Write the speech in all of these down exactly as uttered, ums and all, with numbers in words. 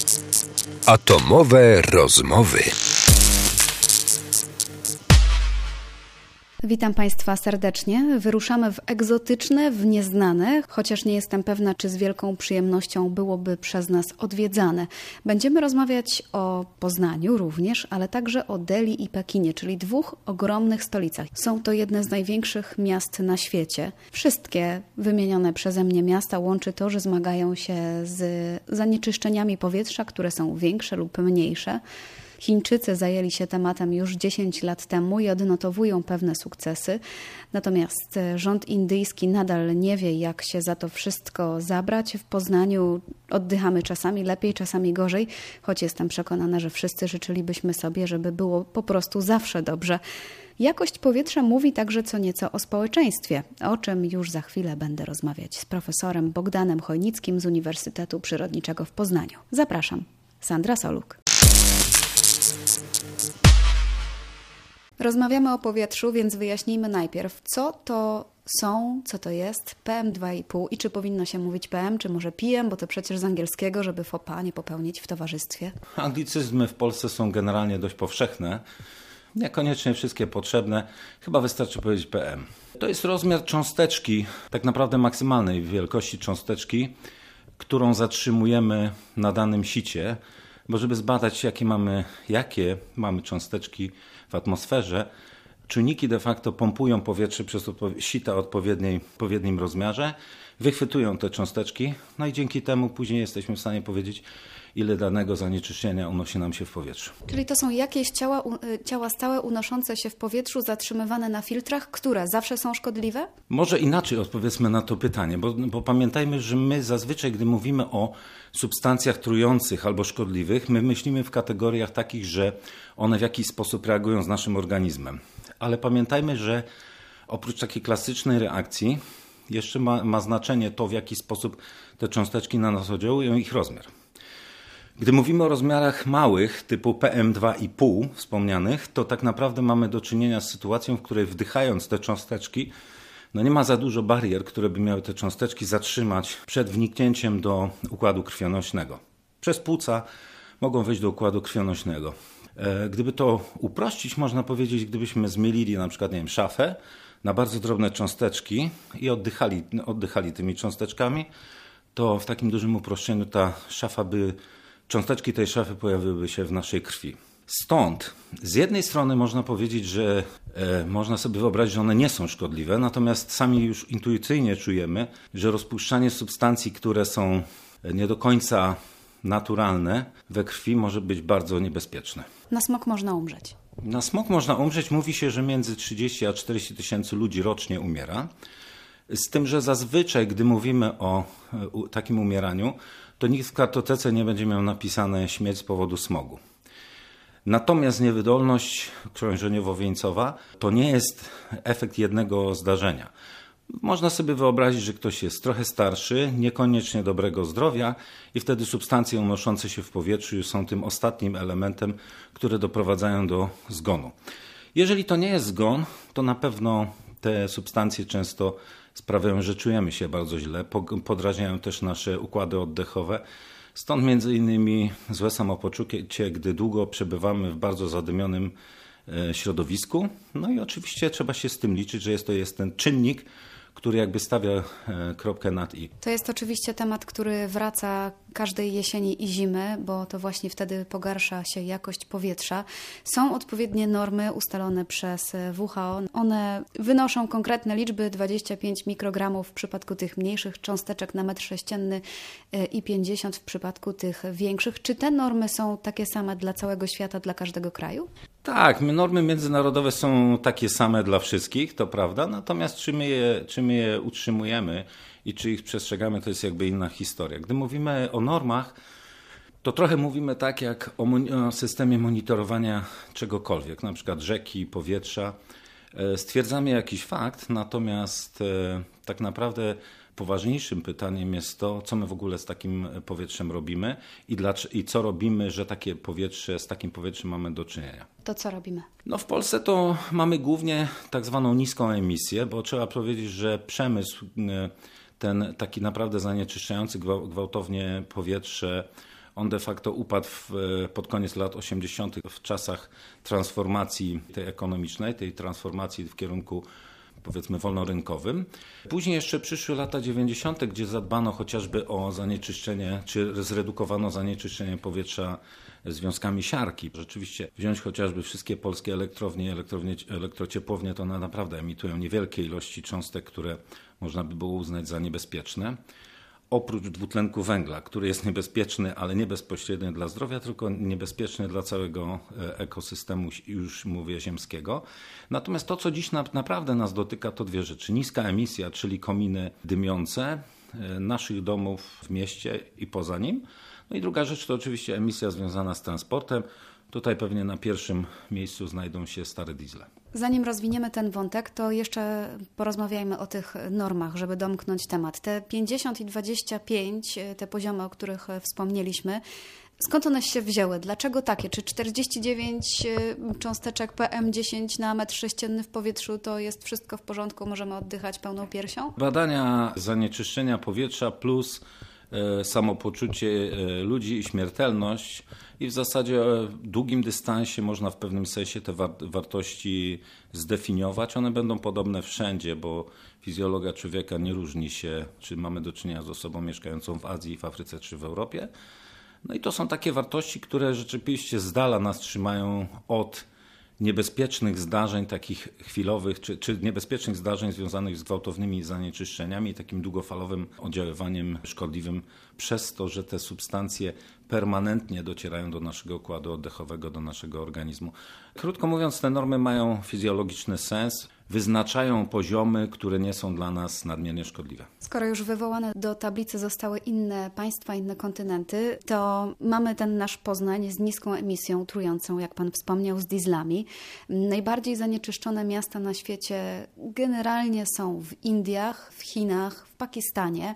Atomowe rozmowy. Witam Państwa serdecznie. Wyruszamy w egzotyczne, w nieznane, chociaż nie jestem pewna, czy z wielką przyjemnością byłoby przez nas odwiedzane. Będziemy rozmawiać o Poznaniu również, ale także o Delhi i Pekinie, czyli dwóch ogromnych stolicach. Są to jedne z największych miast na świecie. Wszystkie wymienione przeze mnie miasta łączy to, że zmagają się z zanieczyszczeniami powietrza, które są większe lub mniejsze. Chińczycy zajęli się tematem już dziesięć lat temu i odnotowują pewne sukcesy. Natomiast rząd indyjski nadal nie wie, jak się za to wszystko zabrać. W Poznaniu oddychamy czasami lepiej, czasami gorzej, choć jestem przekonana, że wszyscy życzylibyśmy sobie, żeby było po prostu zawsze dobrze. Jakość powietrza mówi także co nieco o społeczeństwie, o czym już za chwilę będę rozmawiać z profesorem Bogdanem Chojnickim z Uniwersytetu Przyrodniczego w Poznaniu. Zapraszam, Sandra Soluk. Rozmawiamy o powietrzu, więc wyjaśnijmy najpierw, co to są, co to jest P M dwa i pół i czy powinno się mówić P M, czy może P M, bo to przecież z angielskiego, żeby faux pas nie popełnić w towarzystwie. Anglicyzmy w Polsce są generalnie dość powszechne, niekoniecznie wszystkie potrzebne, chyba wystarczy powiedzieć P M. To jest rozmiar cząsteczki, tak naprawdę maksymalnej wielkości cząsteczki, którą zatrzymujemy na danym sicie, bo żeby zbadać, jakie mamy, jakie mamy cząsteczki w atmosferze, czujniki de facto pompują powietrze przez sita o odpowiedniej, odpowiednim rozmiarze, wychwytują te cząsteczki, no i dzięki temu później jesteśmy w stanie powiedzieć, ile danego zanieczyszczenia unosi nam się w powietrzu. Czyli to są jakieś ciała, ciała stałe unoszące się w powietrzu, zatrzymywane na filtrach, które zawsze są szkodliwe? Może inaczej odpowiedzmy na to pytanie, bo, bo pamiętajmy, że my zazwyczaj, gdy mówimy o substancjach trujących albo szkodliwych, my myślimy w kategoriach takich, że one w jakiś sposób reagują z naszym organizmem. Ale pamiętajmy, że oprócz takiej klasycznej reakcji jeszcze ma, ma znaczenie to, w jaki sposób te cząsteczki na nas oddziałują i ich rozmiar. Gdy mówimy o rozmiarach małych, typu P M dwa i pół wspomnianych, to tak naprawdę mamy do czynienia z sytuacją, w której wdychając te cząsteczki, no nie ma za dużo barier, które by miały te cząsteczki zatrzymać przed wniknięciem do układu krwionośnego. Przez płuca mogą wejść do układu krwionośnego. Gdyby to uprościć, można powiedzieć, gdybyśmy zmielili na przykład, nie wiem, szafę na bardzo drobne cząsteczki i oddychali, oddychali tymi cząsteczkami, to w takim dużym uproszczeniu ta szafa by, cząsteczki tej szafy pojawiłyby się w naszej krwi. Stąd z jednej strony można powiedzieć, że e, można sobie wyobrazić, że one nie są szkodliwe, natomiast sami już intuicyjnie czujemy, że rozpuszczanie substancji, które są nie do końca naturalne we krwi, może być bardzo niebezpieczne. Na smog można umrzeć. Na smog można umrzeć. Mówi się, że między trzydzieści a czterdzieści tysięcy ludzi rocznie umiera. Z tym, że zazwyczaj, gdy mówimy o takim umieraniu, to nikt w kartotece nie będzie miał napisane śmierć z powodu smogu. Natomiast niewydolność krążeniowo-wieńcowa to nie jest efekt jednego zdarzenia. Można sobie wyobrazić, że ktoś jest trochę starszy, niekoniecznie dobrego zdrowia i wtedy substancje unoszące się w powietrzu już są tym ostatnim elementem, które doprowadzają do zgonu. Jeżeli to nie jest zgon, to na pewno te substancje często sprawiają, że czujemy się bardzo źle, podrażniają też nasze układy oddechowe. Stąd między innymi złe samopoczucie, gdy długo przebywamy w bardzo zadymionym środowisku. No i oczywiście trzeba się z tym liczyć, że jest to jest ten czynnik, który jakby stawia kropkę nad i. To jest oczywiście temat, który wraca każdej jesieni i zimy, bo to właśnie wtedy pogarsza się jakość powietrza. Są odpowiednie normy ustalone przez W H O. One wynoszą konkretne liczby, dwadzieścia pięć mikrogramów w przypadku tych mniejszych cząsteczek na metr sześcienny i pięćdziesiąt w przypadku tych większych. Czy te normy są takie same dla całego świata, dla każdego kraju? Tak, normy międzynarodowe są takie same dla wszystkich, to prawda, natomiast czy my je, czy my je utrzymujemy i czy ich przestrzegamy, to jest jakby inna historia. Gdy mówimy o normach, to trochę mówimy tak jak o, o systemie monitorowania czegokolwiek, na przykład rzeki, powietrza. Stwierdzamy jakiś fakt, natomiast tak naprawdę poważniejszym pytaniem jest to, co my w ogóle z takim powietrzem robimy i, dlaczego, i co robimy, że takie powietrze, z takim powietrzem mamy do czynienia. To co robimy? No w Polsce to mamy głównie tak zwaną niską emisję, bo trzeba powiedzieć, że przemysł ten taki naprawdę zanieczyszczający gwałtownie powietrze On de facto upadł w, pod koniec lat osiemdziesiątych w czasach transformacji tej ekonomicznej, tej transformacji w kierunku powiedzmy wolnorynkowym. Później jeszcze przyszły lata dziewięćdziesiąte, gdzie zadbano chociażby o zanieczyszczenie, czy zredukowano zanieczyszczenie powietrza związkami siarki. Rzeczywiście wziąć chociażby wszystkie polskie elektrownie, elektrownie elektrociepłownie, to one naprawdę emitują niewielkie ilości cząstek, które można by było uznać za niebezpieczne. Oprócz dwutlenku węgla, który jest niebezpieczny, ale nie bezpośrednio dla zdrowia, tylko niebezpieczny dla całego ekosystemu, już mówię, ziemskiego. Natomiast to, co dziś na, naprawdę nas dotyka, to dwie rzeczy. Niska emisja, czyli kominy dymiące naszych domów w mieście i poza nim. No i druga rzecz to oczywiście emisja związana z transportem. Tutaj pewnie na pierwszym miejscu znajdą się stare diesle. Zanim rozwiniemy ten wątek, to jeszcze porozmawiajmy o tych normach, żeby domknąć temat. Te pięćdziesiąt i dwadzieścia pięć, te poziomy, o których wspomnieliśmy, skąd one się wzięły? Dlaczego takie? Czy czterdzieści dziewięć cząsteczek P M dziesięć na metr sześcienny w powietrzu to jest wszystko w porządku, możemy oddychać pełną piersią? Badania zanieczyszczenia powietrza plus samopoczucie ludzi i śmiertelność i w zasadzie w długim dystansie można w pewnym sensie te wartości zdefiniować. One będą podobne wszędzie, bo fizjologia człowieka nie różni się, czy mamy do czynienia z osobą mieszkającą w Azji, w Afryce czy w Europie. No i to są takie wartości, które rzeczywiście z dala nas trzymają od niebezpiecznych zdarzeń takich chwilowych, czy, czy niebezpiecznych zdarzeń związanych z gwałtownymi zanieczyszczeniami i takim długofalowym oddziaływaniem szkodliwym przez to, że te substancje permanentnie docierają do naszego układu oddechowego, do naszego organizmu. Krótko mówiąc, te normy mają fizjologiczny sens, wyznaczają poziomy, które nie są dla nas nadmiernie szkodliwe. Skoro już wywołane do tablicy zostały inne państwa, inne kontynenty, to mamy ten nasz Poznań z niską emisją trującą, jak pan wspomniał, z dieslami. Najbardziej zanieczyszczone miasta na świecie generalnie są w Indiach, w Chinach, w Pakistanie,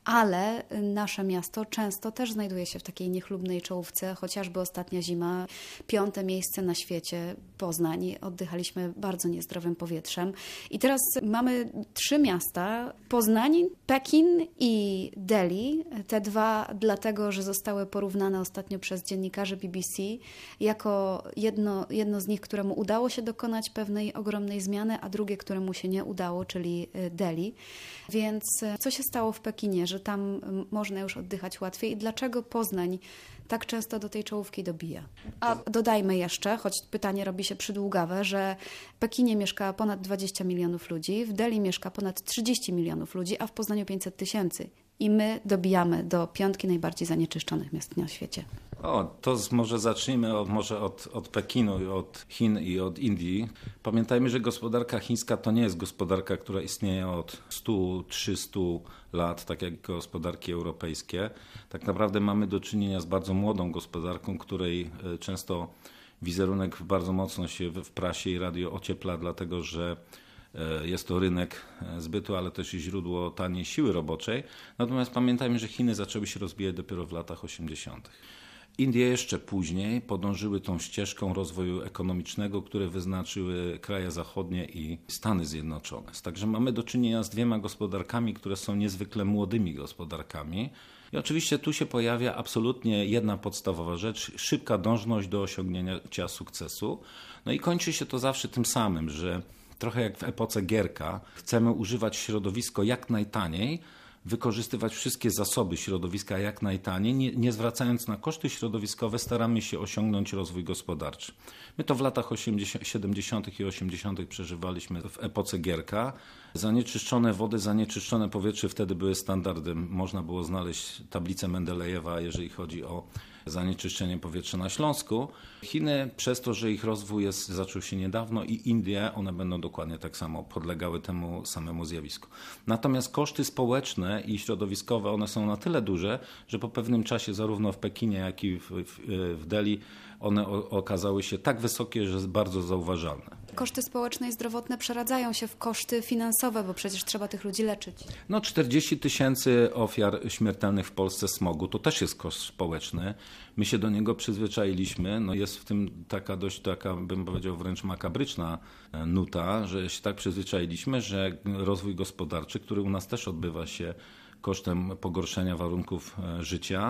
ale nasze miasto często też znajduje się w takiej niechlubnej czołówce, chociażby ostatnia zima, piąte miejsce na świecie, Poznań. Oddychaliśmy bardzo niezdrowym powietrzem. I teraz mamy trzy miasta, Poznań, Pekin i Delhi. Te dwa dlatego, że zostały porównane ostatnio przez dziennikarzy B B C jako jedno, jedno z nich, któremu udało się dokonać pewnej ogromnej zmiany, a drugie, któremu się nie udało, czyli Delhi. Więc co się stało w Pekinie, że tam można już oddychać łatwiej i dlaczego Poznań tak często do tej czołówki dobija? A dodajmy jeszcze, choć pytanie robi się przydługawe, że w Pekinie mieszka ponad dwadzieścia milionów ludzi, w Delhi mieszka ponad trzydzieści milionów ludzi, a w Poznaniu pięćset tysięcy. I my dobijamy do piątki najbardziej zanieczyszczonych miast na świecie. O, to z, może zacznijmy od, może od, od Pekinu, od Chin i od Indii. Pamiętajmy, że gospodarka chińska to nie jest gospodarka, która istnieje od stu trzystu lat, tak jak gospodarki europejskie. Tak naprawdę mamy do czynienia z bardzo młodą gospodarką, której często wizerunek bardzo mocno się w prasie i radio ociepla, dlatego że jest to rynek zbytu, ale też i źródło taniej siły roboczej. Natomiast pamiętajmy, że Chiny zaczęły się rozwijać dopiero w latach osiemdziesiątych. Indie jeszcze później podążyły tą ścieżką rozwoju ekonomicznego, które wyznaczyły kraje zachodnie i Stany Zjednoczone. Także mamy do czynienia z dwiema gospodarkami, które są niezwykle młodymi gospodarkami. I oczywiście tu się pojawia absolutnie jedna podstawowa rzecz, szybka dążność do osiągnięcia sukcesu. No i kończy się to zawsze tym samym, że trochę jak w epoce Gierka, chcemy używać środowisko jak najtaniej, wykorzystywać wszystkie zasoby środowiska jak najtaniej, nie, nie zwracając na koszty środowiskowe, staramy się osiągnąć rozwój gospodarczy. My to w latach siedemdziesiątych i osiemdziesiątych przeżywaliśmy w epoce Gierka. Zanieczyszczone wody, zanieczyszczone powietrze wtedy były standardem. Można było znaleźć tablicę Mendelejewa, jeżeli chodzi o zanieczyszczenie powietrza na Śląsku. Chiny, przez to, że ich rozwój jest, zaczął się niedawno, i Indie, one będą dokładnie tak samo podlegały temu samemu zjawisku. Natomiast koszty społeczne i środowiskowe, one są na tyle duże, że po pewnym czasie zarówno w Pekinie, jak i w, w, w Delhi one o, okazały się tak wysokie, że jest bardzo zauważalne. Koszty społeczne i zdrowotne przeradzają się w koszty finansowe, bo przecież trzeba tych ludzi leczyć. No czterdzieści tysięcy ofiar śmiertelnych w Polsce smogu, to też jest koszt społeczny. My się do niego przyzwyczailiśmy. No jest w tym taka dość, taka bym powiedział wręcz makabryczna nuta, że się tak przyzwyczailiśmy, że rozwój gospodarczy, który u nas też odbywa się kosztem pogorszenia warunków życia,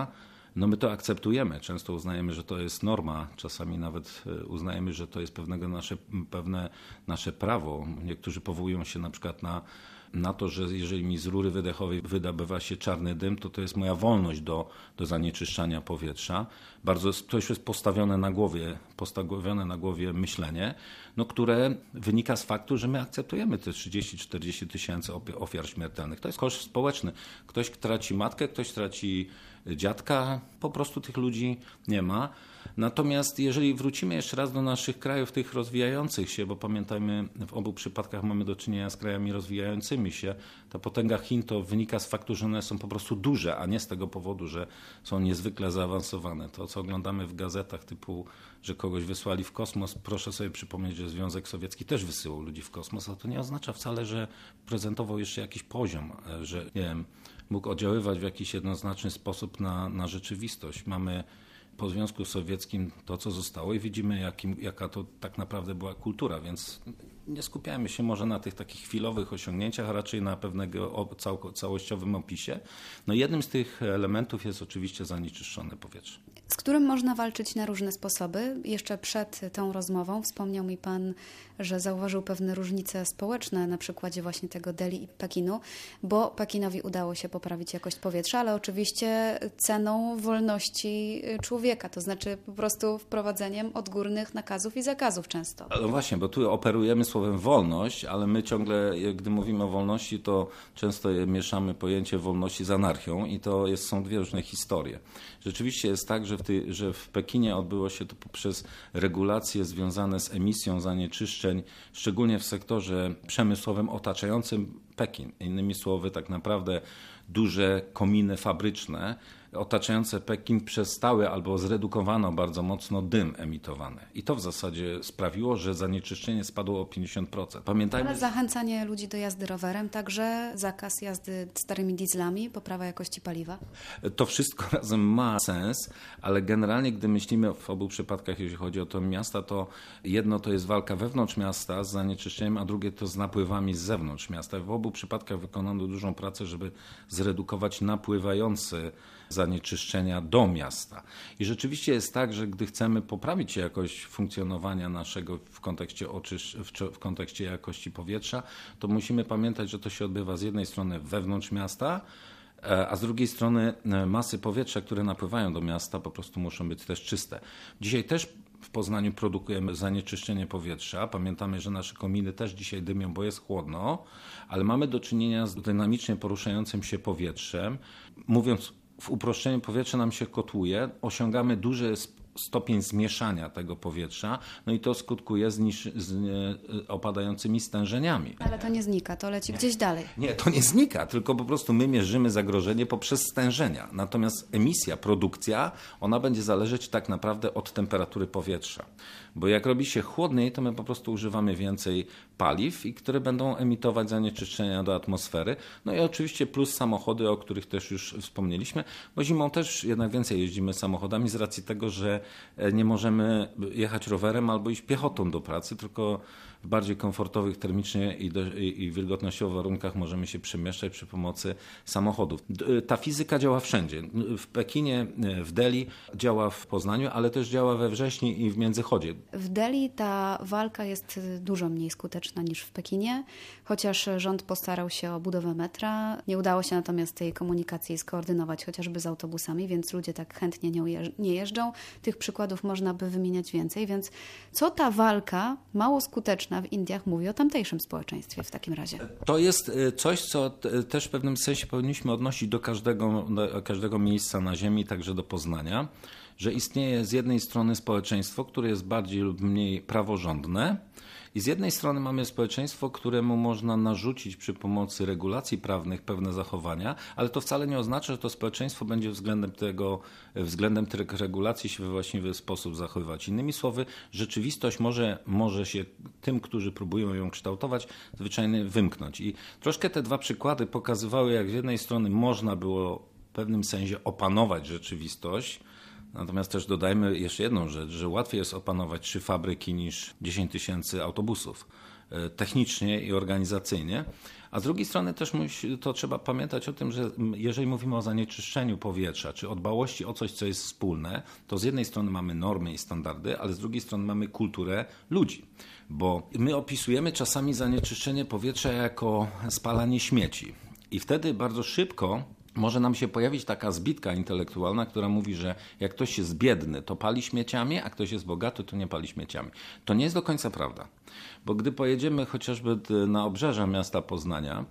no my to akceptujemy. Często uznajemy, że to jest norma, czasami nawet uznajemy, że to jest pewnego nasze, pewne nasze prawo. Niektórzy powołują się na przykład na na to, że jeżeli mi z rury wydechowej wydobywa się czarny dym, to to jest moja wolność do, do zanieczyszczania powietrza. Bardzo to już jest postawione na głowie, postawione na głowie myślenie, no, które wynika z faktu, że my akceptujemy te trzydzieści czterdzieści tysięcy ofiar śmiertelnych. To jest koszt społeczny. Ktoś traci matkę, ktoś traci dziadka, po prostu tych ludzi nie ma. Natomiast jeżeli wrócimy jeszcze raz do naszych krajów, tych rozwijających się, bo pamiętajmy, w obu przypadkach mamy do czynienia z krajami rozwijającymi się, ta potęga Chin to wynika z faktu, że one są po prostu duże, a nie z tego powodu, że są niezwykle zaawansowane. To, co oglądamy w gazetach typu, że kogoś wysłali w kosmos, proszę sobie przypomnieć, że Związek Sowiecki też wysyłał ludzi w kosmos, a to nie oznacza wcale, że prezentował jeszcze jakiś poziom, że nie wiem, mógł oddziaływać w jakiś jednoznaczny sposób na, na rzeczywistość. Mamy po Związku Sowieckim to, co zostało i widzimy, jakim, jaka to tak naprawdę była kultura, więc nie skupiajmy się może na tych takich chwilowych osiągnięciach, a raczej na pewnego cał, całościowym opisie. No jednym z tych elementów jest oczywiście zanieczyszczone powietrze. Z którym można walczyć na różne sposoby. Jeszcze przed tą rozmową wspomniał mi Pan, że zauważył pewne różnice społeczne na przykładzie właśnie tego Delhi i Pekinu, bo Pekinowi udało się poprawić jakość powietrza, ale oczywiście ceną wolności człowieka, to znaczy po prostu wprowadzeniem odgórnych nakazów i zakazów często. No właśnie, bo tu operujemy słowem wolność, ale my ciągle, gdy mówimy o wolności, to często mieszamy pojęcie wolności z anarchią i to jest, są dwie różne historie. Rzeczywiście jest tak, że w, ty, że w Pekinie odbyło się to poprzez regulacje związane z emisją zanieczyszczeń, szczególnie w sektorze przemysłowym otaczającym Pekin. Innymi słowy, tak naprawdę duże kominy fabryczne otaczające Pekin przestały albo zredukowano bardzo mocno dym emitowany. I to w zasadzie sprawiło, że zanieczyszczenie spadło o pięćdziesiąt procent. Pamiętajmy, ale zachęcanie ludzi do jazdy rowerem, także zakaz jazdy starymi dieslami, poprawa jakości paliwa? To wszystko razem ma sens, ale generalnie gdy myślimy w obu przypadkach, jeśli chodzi o to miasta, to jedno to jest walka wewnątrz miasta z zanieczyszczeniem, a drugie to z napływami z zewnątrz miasta. W obu przypadkach wykonano dużą pracę, żeby zredukować napływający zanieczyszczenia do miasta. I rzeczywiście jest tak, że gdy chcemy poprawić jakość funkcjonowania naszego w kontekście, oczysz, w kontekście jakości powietrza, to musimy pamiętać, że to się odbywa z jednej strony wewnątrz miasta, a z drugiej strony masy powietrza, które napływają do miasta, po prostu muszą być też czyste. Dzisiaj też w Poznaniu produkujemy zanieczyszczenie powietrza. Pamiętamy, że nasze kominy też dzisiaj dymią, bo jest chłodno, ale mamy do czynienia z dynamicznie poruszającym się powietrzem. Mówiąc w uproszczeniu, powietrze nam się kotłuje, osiągamy duży stopień zmieszania tego powietrza, no i to skutkuje z, niż, z e, opadającymi stężeniami. Ale to nie znika, to leci gdzieś dalej. Nie, to nie znika, tylko po prostu my mierzymy zagrożenie poprzez stężenia. Natomiast emisja, produkcja, ona będzie zależeć tak naprawdę od temperatury powietrza. Bo jak robi się chłodniej, to my po prostu używamy więcej paliw, i które będą emitować zanieczyszczenia do atmosfery. No i oczywiście plus samochody, o których też już wspomnieliśmy, bo zimą też jednak więcej jeździmy samochodami z racji tego, że nie możemy jechać rowerem albo iść piechotą do pracy, tylko w bardziej komfortowych termicznie i, do, i, i wilgotnościowych warunkach możemy się przemieszczać przy pomocy samochodów. Ta fizyka działa wszędzie. W Pekinie, w Delhi, działa w Poznaniu, ale też działa we Wrześni i w Międzychodzie. W Delhi ta walka jest dużo mniej skuteczna niż w Pekinie, chociaż rząd postarał się o budowę metra. Nie udało się natomiast tej komunikacji skoordynować chociażby z autobusami, więc ludzie tak chętnie nie jeżdżą. Tych przykładów można by wymieniać więcej, więc co ta walka mało skuteczna w Indiach mówi o tamtejszym społeczeństwie w takim razie? To jest coś, co też w pewnym sensie powinniśmy odnosić do każdego, do każdego miejsca na ziemi, także do Poznania, że istnieje z jednej strony społeczeństwo, które jest bardziej lub mniej praworządne, i z jednej strony mamy społeczeństwo, któremu można narzucić przy pomocy regulacji prawnych pewne zachowania, ale to wcale nie oznacza, że to społeczeństwo będzie względem tego, względem tych regulacji się we właściwy sposób zachowywać. Innymi słowy, rzeczywistość może, może się tym, którzy próbują ją kształtować, zwyczajnie wymknąć. I troszkę te dwa przykłady pokazywały, jak z jednej strony można było w pewnym sensie opanować rzeczywistość. Natomiast też dodajmy jeszcze jedną rzecz, że łatwiej jest opanować trzy fabryki niż dziesięć tysięcy autobusów. technicznie i organizacyjnie. A z drugiej strony też musi, to trzeba pamiętać o tym, że jeżeli mówimy o zanieczyszczeniu powietrza, czy o dbałości o coś, co jest wspólne, to z jednej strony mamy normy i standardy, ale z drugiej strony mamy kulturę ludzi. Bo my opisujemy czasami zanieczyszczenie powietrza jako spalanie śmieci. I wtedy bardzo szybko może nam się pojawić taka zbitka intelektualna, która mówi, że jak ktoś jest biedny, to pali śmieciami, a ktoś jest bogaty, to nie pali śmieciami. To nie jest do końca prawda. Bo gdy pojedziemy chociażby na obrzeża miasta Poznania,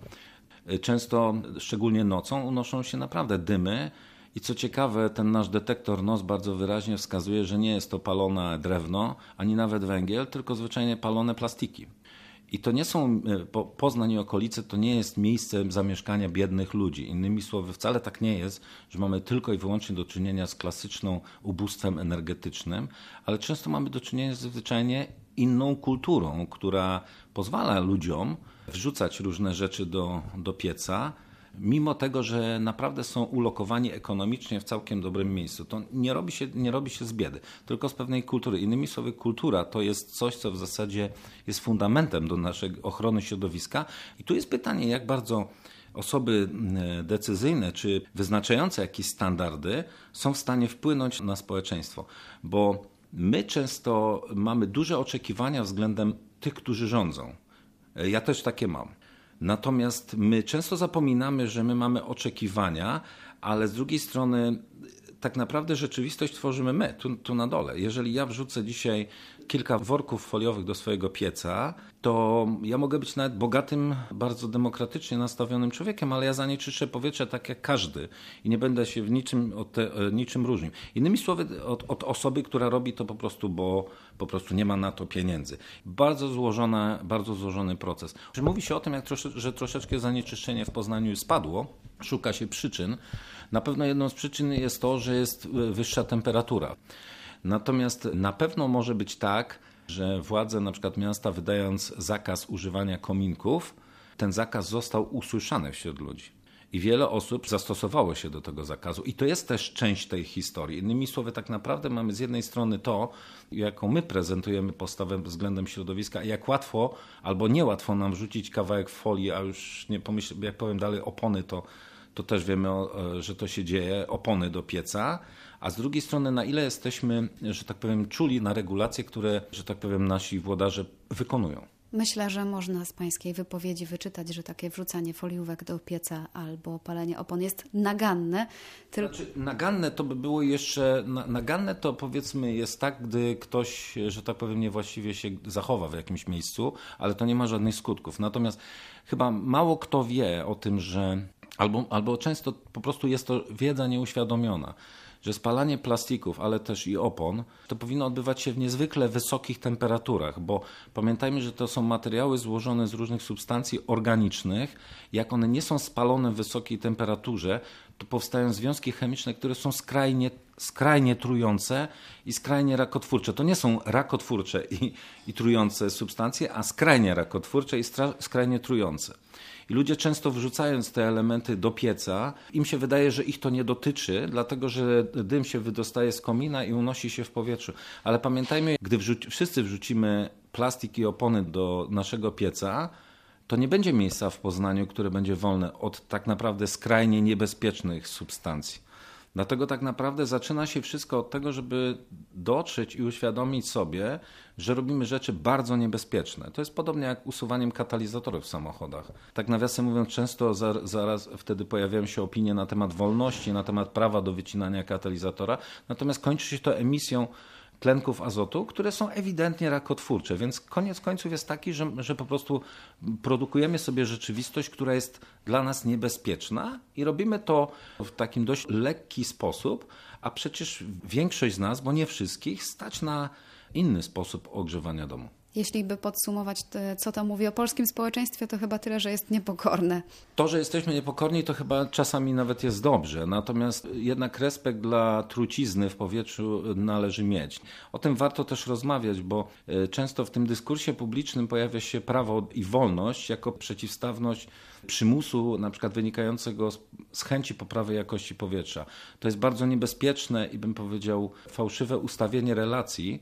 często, szczególnie nocą, unoszą się naprawdę dymy. I co ciekawe, ten nasz detektor N O S bardzo wyraźnie wskazuje, że nie jest to palone drewno, ani nawet węgiel, tylko zwyczajnie palone plastiki. I to nie są, Poznań i okolice to nie jest miejsce zamieszkania biednych ludzi. Innymi słowy, wcale tak nie jest, że mamy tylko i wyłącznie do czynienia z klasyczną ubóstwem energetycznym, ale często mamy do czynienia z zwyczajnie inną kulturą, która pozwala ludziom wrzucać różne rzeczy do, do pieca, mimo tego, że naprawdę są ulokowani ekonomicznie w całkiem dobrym miejscu. To nie robi się, nie robi się z biedy, tylko z pewnej kultury. Innymi słowy, kultura to jest coś, co w zasadzie jest fundamentem do naszej ochrony środowiska. I tu jest pytanie, jak bardzo osoby decyzyjne czy wyznaczające jakieś standardy są w stanie wpłynąć na społeczeństwo. Bo my często mamy duże oczekiwania względem tych, którzy rządzą. Ja też takie mam. Natomiast my często zapominamy, że my mamy oczekiwania, ale z drugiej strony tak naprawdę rzeczywistość tworzymy my, tu, tu na dole. Jeżeli ja wrzucę dzisiaj kilka worków foliowych do swojego pieca, to ja mogę być nawet bogatym, bardzo demokratycznie nastawionym człowiekiem, ale ja zanieczyszczę powietrze tak jak każdy i nie będę się w niczym, od te, niczym różnił. Innymi słowy, od, od osoby, która robi to po prostu, bo po prostu nie ma na to pieniędzy. Bardzo złożona, bardzo złożony proces. Mówi się o tym, jak trosze, że troszeczkę zanieczyszczenie w Poznaniu spadło, szuka się przyczyn. Na pewno jedną z przyczyn jest to, że jest wyższa temperatura. Natomiast na pewno może być tak, że władze na przykład miasta, wydając zakaz używania kominków, ten zakaz został usłyszany wśród ludzi. I wiele osób zastosowało się do tego zakazu. I to jest też część tej historii. Innymi słowy, tak naprawdę mamy z jednej strony to, jaką my prezentujemy postawę względem środowiska, jak łatwo albo niełatwo nam wrzucić kawałek folii, a już nie pomyśl, jak powiem dalej opony, to to też wiemy, że to się dzieje, opony do pieca, a z drugiej strony na ile jesteśmy, że tak powiem, czuli na regulacje, które, że tak powiem, nasi włodarze wykonują. Myślę, że można z pańskiej wypowiedzi wyczytać, że takie wrzucanie foliówek do pieca albo palenie opon jest naganne. Tylko... Znaczy, naganne to by było jeszcze, naganne to powiedzmy jest tak, gdy ktoś, że tak powiem, niewłaściwie się zachowa w jakimś miejscu, ale to nie ma żadnych skutków. Natomiast chyba mało kto wie o tym, że Albo, albo często po prostu jest to wiedza nieuświadomiona, że spalanie plastików, ale też i opon, to powinno odbywać się w niezwykle wysokich temperaturach, bo pamiętajmy, że to są materiały złożone z różnych substancji organicznych. Jak one nie są spalone w wysokiej temperaturze, to powstają związki chemiczne, które są skrajnie, skrajnie trujące i skrajnie rakotwórcze. To nie są rakotwórcze i, i trujące substancje, a skrajnie rakotwórcze i stra, skrajnie trujące. I ludzie często wrzucając te elementy do pieca, im się wydaje, że ich to nie dotyczy, dlatego że dym się wydostaje z komina i unosi się w powietrzu. Ale pamiętajmy, gdy wrzuci, wszyscy wrzucimy plastik i opony do naszego pieca, to nie będzie miejsca w Poznaniu, które będzie wolne od tak naprawdę skrajnie niebezpiecznych substancji. Dlatego tak naprawdę zaczyna się wszystko od tego, żeby dotrzeć i uświadomić sobie, że robimy rzeczy bardzo niebezpieczne. To jest podobnie jak usuwaniem katalizatorów w samochodach. Tak nawiasem mówiąc, często zaraz wtedy pojawiają się opinie na temat wolności, na temat prawa do wycinania katalizatora, natomiast kończy się to emisją tlenków azotu, które są ewidentnie rakotwórcze, więc koniec końców jest taki, że, że po prostu produkujemy sobie rzeczywistość, która jest dla nas niebezpieczna i robimy to w takim dość lekki sposób, a przecież większość z nas, bo nie wszystkich, stać na inny sposób ogrzewania domu. Jeśli by podsumować, co to mówi o polskim społeczeństwie, to chyba tyle, że jest niepokorne. To, że jesteśmy niepokorni, to chyba czasami nawet jest dobrze. Natomiast jednak respekt dla trucizny w powietrzu należy mieć. O tym warto też rozmawiać, bo często w tym dyskursie publicznym pojawia się prawo i wolność jako przeciwstawność przymusu, na przykład wynikającego z chęci poprawy jakości powietrza. To jest bardzo niebezpieczne i bym powiedział fałszywe ustawienie relacji,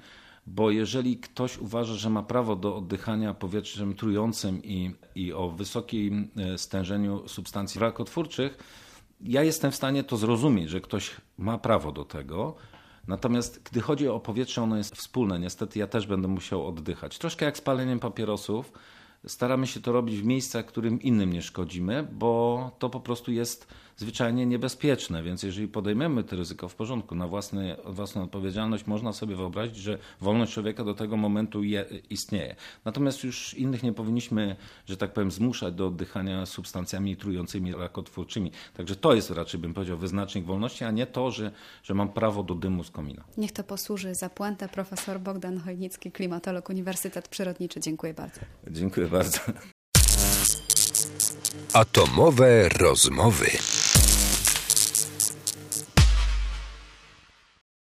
bo jeżeli ktoś uważa, że ma prawo do oddychania powietrzem trującym i, i o wysokim stężeniu substancji rakotwórczych, ja jestem w stanie to zrozumieć, że ktoś ma prawo do tego. Natomiast gdy chodzi o powietrze, ono jest wspólne. Niestety ja też będę musiał oddychać. Troszkę jak z paleniem papierosów. Staramy się to robić w miejscach, którym innym nie szkodzimy, bo to po prostu jest zwyczajnie niebezpieczne. Więc jeżeli podejmiemy to ryzyko w porządku, na własny, własną odpowiedzialność, można sobie wyobrazić, że wolność człowieka do tego momentu je, istnieje. Natomiast już innych nie powinniśmy, że tak powiem, zmuszać do oddychania substancjami trującymi, rakotwórczymi. Także to jest raczej, bym powiedział, wyznacznik wolności, a nie to, że, że mam prawo do dymu z komina. Niech to posłuży za puentę. Profesor Bogdan Chojnicki, klimatolog, Uniwersytet Przyrodniczy. Dziękuję bardzo. Dziękuję bardzo. Atomowe rozmowy.